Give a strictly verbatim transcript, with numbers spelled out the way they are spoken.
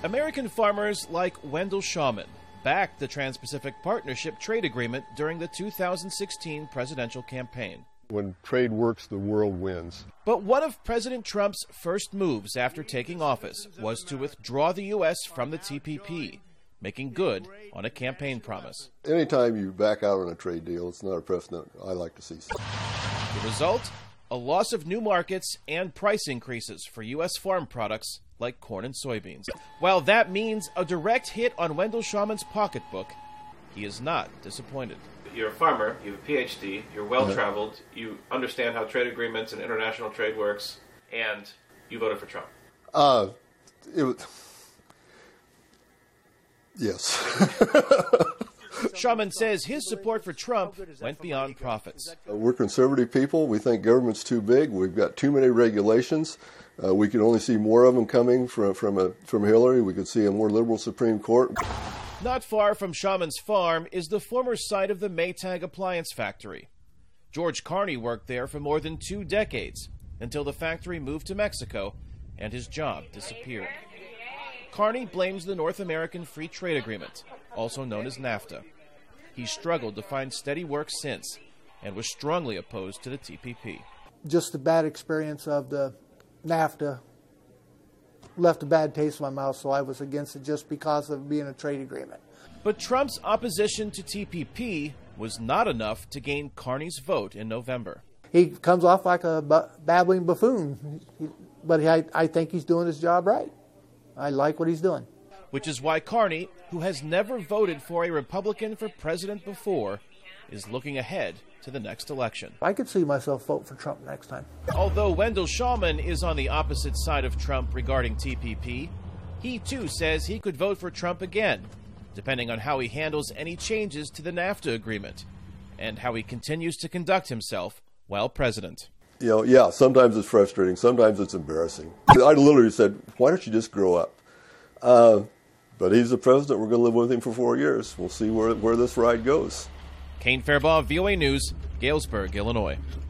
American farmers like Wendell Shawman backed the Trans-Pacific Partnership trade agreement during the two thousand sixteen presidential campaign. When trade works, the world wins. But one of President Trump's first moves after taking office was to withdraw the U S from the T P P, making good on a campaign promise. Anytime you back out on a trade deal, it's not a precedent I like to see. The result? A loss of new markets and price increases for U S farm products like corn and soybeans. While that means a direct hit on Wendell Shawman's pocketbook, he is not disappointed. You're a farmer, you have a P H D, you're well-traveled, you understand how trade agreements and international trade works, and you voted for Trump. Uh, it was... Yes. Shawman says his support for Trump went beyond profits. We're conservative people. We think government's too big. We've got too many regulations. Uh, we can only see more of them coming from from, a, from Hillary. We could see a more liberal Supreme Court. Not far from Shawman's farm is the former site of the Maytag appliance factory. George Carney worked there for more than two decades until the factory moved to Mexico and his job disappeared. Carney blames the North American Free Trade Agreement, also known as NAFTA. He struggled to find steady work since and was strongly opposed to the T P P. Just the bad experience of the NAFTA left a bad taste in my mouth, so I was against it just because of being a trade agreement. But Trump's opposition to T P P was not enough to gain Carney's vote in November. He comes off like a babbling buffoon, but I, I think he's doing his job right. I like what he's doing. Which is why Carney, who has never voted for a Republican for president before, is looking ahead to the next election. I could see myself vote for Trump next time. Although Wendell Shawman is on the opposite side of Trump regarding T P P, he too says he could vote for Trump again, depending on how he handles any changes to the NAFTA agreement and how he continues to conduct himself while president. You know, yeah, sometimes it's frustrating, sometimes it's embarrassing. I literally said, why don't you just grow up? Uh, but he's the president. We're going to live with him for four years. We'll see where, where this ride goes. Kane Fairbaugh, V O A News, Galesburg, Illinois.